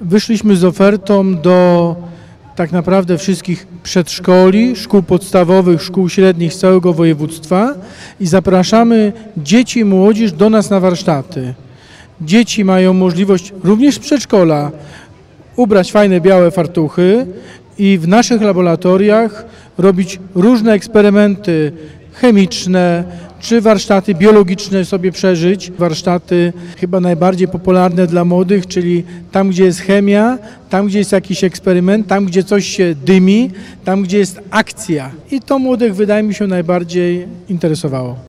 Wyszliśmy z ofertą do tak naprawdę wszystkich przedszkoli, szkół podstawowych, szkół średnich z całego województwa i zapraszamy dzieci i młodzież do nas na warsztaty. Dzieci mają możliwość również z przedszkola ubrać fajne białe fartuchy i w naszych laboratoriach robić różne eksperymenty chemiczne czy warsztaty biologiczne sobie przeżyć. Warsztaty chyba najbardziej popularne dla młodych, czyli tam, gdzie jest chemia, tam, gdzie jest jakiś eksperyment, tam, gdzie coś się dymi, tam, gdzie jest akcja. I to młodych, wydaje mi się, najbardziej interesowało.